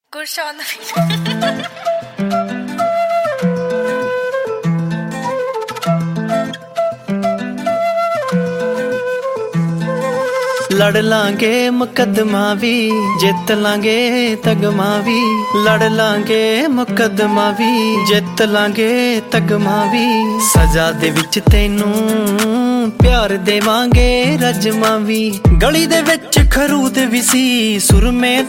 ਗੁਰਸ਼ਾਨ ਲੜ ਲਾਂਗੇ ਮੁਕੱਦਮਾ ਵੀ ਜਿੱਤ ਲਾਂਗੇ ਤਗਮਾ ਵੀ ਲੜ ਲਾਂਗੇ ਮੁਕੱਦਮਾ ਵੀ ਜਿੱਤ ਲਾਂਗੇ ਤਗਮਾ ਵੀ ਸਜ਼ਾ ਦੇ ਵਿੱਚ ਤੈਨੂੰ ਪਿਆਰ ਦੇਵਾਂਗੇ ਰਜਮਾ ਵੀ ਗਲੀ ਦੇ ਵਿੱਚ ਖਰੂਦ ਵੀ ਸੀ ਸੁਰਮੇ